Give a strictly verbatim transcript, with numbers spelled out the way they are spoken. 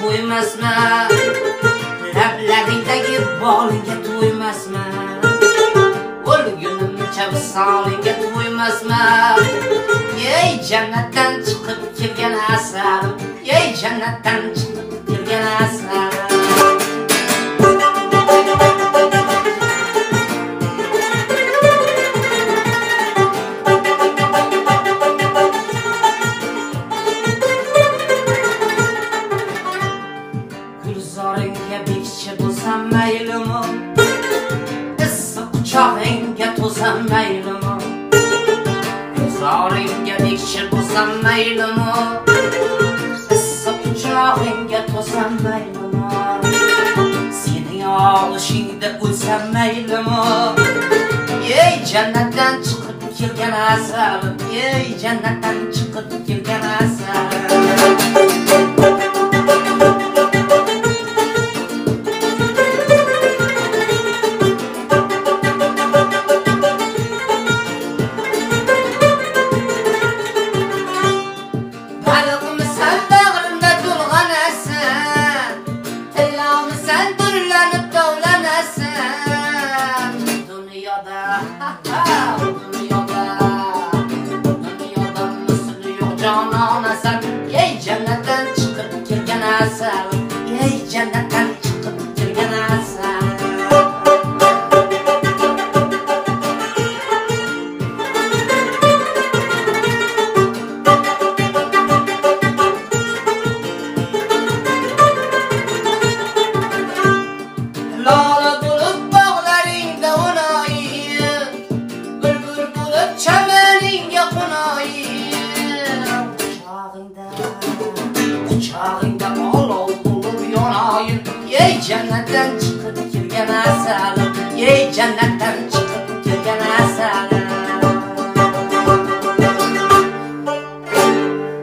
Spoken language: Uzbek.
to'ymasman, lablaringdagi bolingga to'ymasman, o'lgunimcha visolingga to'ymasman. Ey jannatdan chiqib kelgan asarim, ey jannatdan chiqib kelgan asarim. Gulzoringga bekchi bo'lsam maylimi, issiq quchog'ingga to'sam maylimi, gulzoringga bekchi bo'lsam maylimi, issiq quchog'ingga to'sam maylimi, sening og'ishingda o'lsam maylimi. Ey jannatdan chiqib kelgan asarim, ey jannatdan chiqib kelgan asarim. Jononasan, ey jannatdan chiqib kelgan asarim, ey jannatdan chiqib kelgan asarim. Lola bo'lib bog'laringda o'noyim, bulbul bo'lib chamaningga qo'noyim. Quchog'ingda olov bo'lib yonayin, ey jannatdan chiqib kelgan asarim, ey jannatdan